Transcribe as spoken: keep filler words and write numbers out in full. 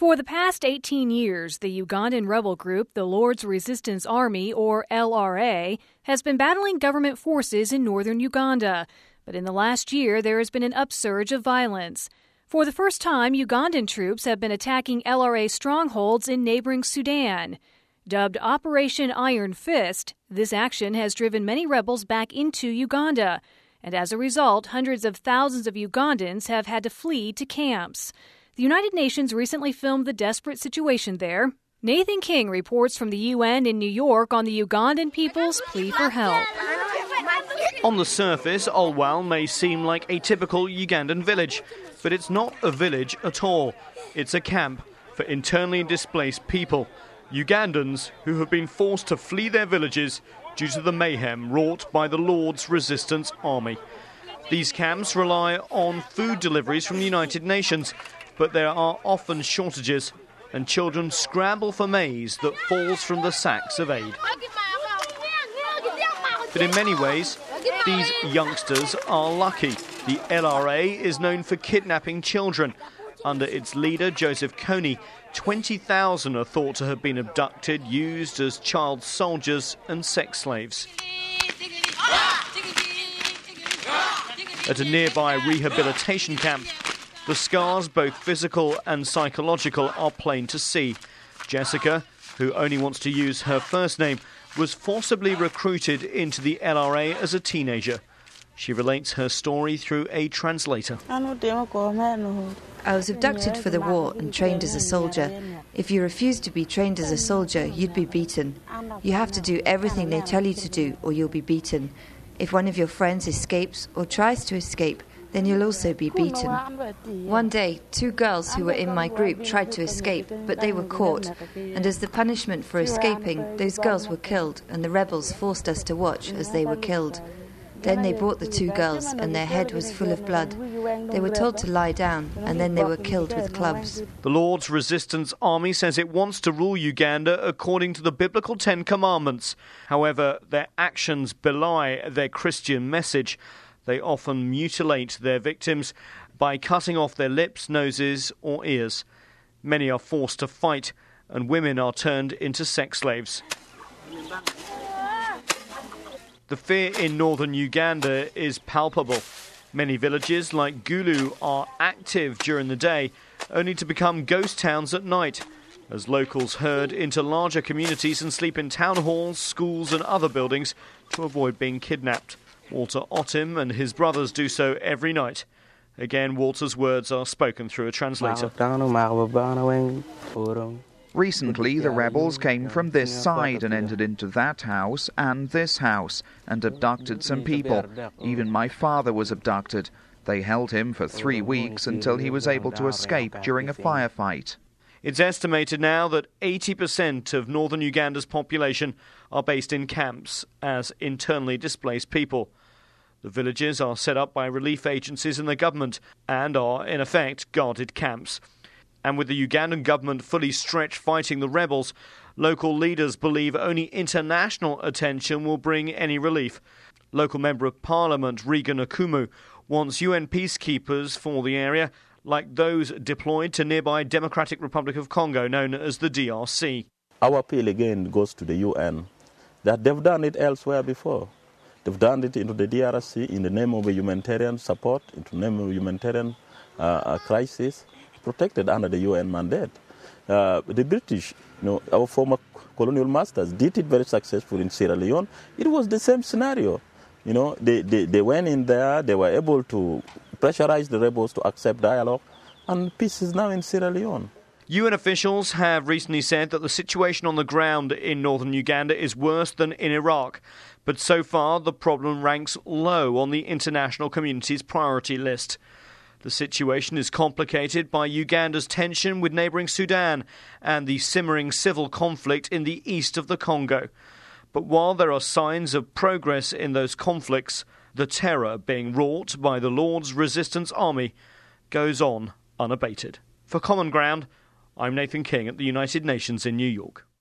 For the past eighteen years, the Ugandan rebel group, the Lord's Resistance Army, or L R A, has been battling government forces in northern Uganda. But in the last year, there has been an upsurge of violence. For the first time, Ugandan troops have been attacking L R A strongholds in neighboring Sudan. Dubbed Operation Iron Fist, this action has driven many rebels back into Uganda. And as a result, hundreds of thousands of Ugandans have had to flee to camps. The United Nations recently filmed the desperate situation there. Nathan King reports from the U N in New York on the Ugandan people's plea for help. On the surface, Olwal may seem like a typical Ugandan village, but it's not a village at all. It's a camp for internally displaced people, Ugandans who have been forced to flee their villages due to the mayhem wrought by the Lord's Resistance Army. These camps rely on food deliveries from the United Nations, but there are often shortages, and children scramble for maize that falls from the sacks of aid. But in many ways, these youngsters are lucky. The L R A is known for kidnapping children. Under its leader, Joseph Kony, twenty thousand are thought to have been abducted, used as child soldiers and sex slaves. At a nearby rehabilitation camp, the scars, both physical and psychological, are plain to see. Jessica, who only wants to use her first name, was forcibly recruited into the L R A as a teenager. She relates her story through a translator. I was abducted for the war and trained as a soldier. If you refuse to be trained as a soldier, you'd be beaten. You have to do everything they tell you to do, or you'll be beaten. If one of your friends escapes or tries to escape, then you'll also be beaten. One day, two girls who were in my group tried to escape, but they were caught. And as the punishment for escaping, those girls were killed, and the rebels forced us to watch as they were killed. Then they brought the two girls, and their head was full of blood. They were told to lie down, and then they were killed with clubs. The Lord's Resistance Army says it wants to rule Uganda according to the biblical Ten Commandments. However, their actions belie their Christian message. They often mutilate their victims by cutting off their lips, noses, or ears. Many are forced to fight, and women are turned into sex slaves. The fear in northern Uganda is palpable. Many villages like Gulu are active during the day, only to become ghost towns at night, as locals herd into larger communities and sleep in town halls, schools and other buildings to avoid being kidnapped. Walter Otim and his brothers do so every night. Again, Walter's words are spoken through a translator. Recently, the rebels came from this side and entered into that house and this house and abducted some people. Even my father was abducted. They held him for three weeks until he was able to escape during a firefight. It's estimated now that eighty percent of northern Uganda's population are based in camps as internally displaced people. The villages are set up by relief agencies and the government and are, in effect, guarded camps. And with the Ugandan government fully stretched fighting the rebels, local leaders believe only international attention will bring any relief. Local Member of Parliament Regan Akumu wants U N peacekeepers for the area, like those deployed to nearby Democratic Republic of Congo, known as the D R C. Our appeal again goes to the U N, that they've done it elsewhere before. They've done it into the D R C in the name of a humanitarian support, into the name of a humanitarian uh, crisis, protected under the U N mandate. Uh, the British, you know, our former colonial masters, did it very successfully in Sierra Leone. It was the same scenario. You know, they, they, they went in there, they were able to pressurize the rebels to accept dialogue, and peace is now in Sierra Leone. U N officials have recently said that the situation on the ground in northern Uganda is worse than in Iraq. But so far, the problem ranks low on the international community's priority list. The situation is complicated by Uganda's tension with neighbouring Sudan and the simmering civil conflict in the east of the Congo. But while there are signs of progress in those conflicts, the terror being wrought by the Lord's Resistance Army goes on unabated. For Common Ground, I'm Nathan King at the United Nations in New York.